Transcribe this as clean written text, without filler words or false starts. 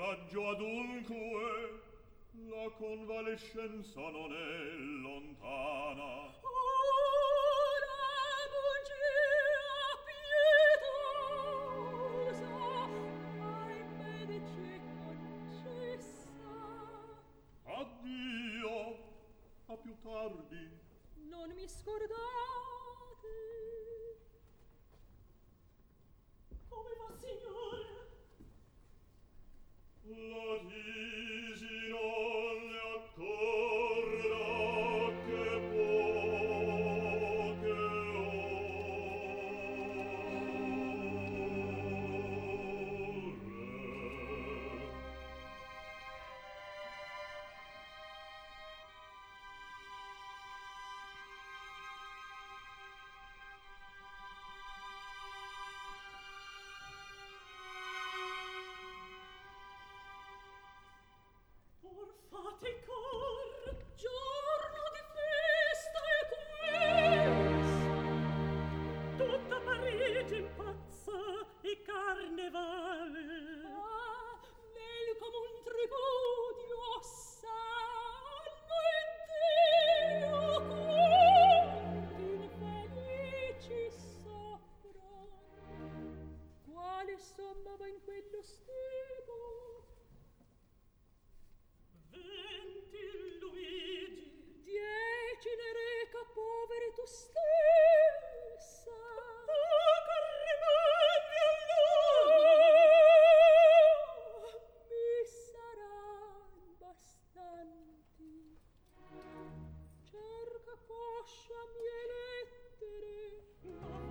raggio adunque, la convalescenza non è lontana. Ora bugia pietosa, ai medici concessa. Addio, a più tardi. Non mi scordate. Come va, signore? La tisi non le accorda che poche ore. Or fate cor, giorno di festa è questo. Tutta Parigi impazza e carnevale. Ah, nel comun tripudio sanno e Dio quanti infelici soffrono. Quale somma va in quello stimo? 20 Luigi, 10 ne reca poveri tu stessa. Poco rimedio allora mi saran bastanti. Cerca poscia mie lettere, ma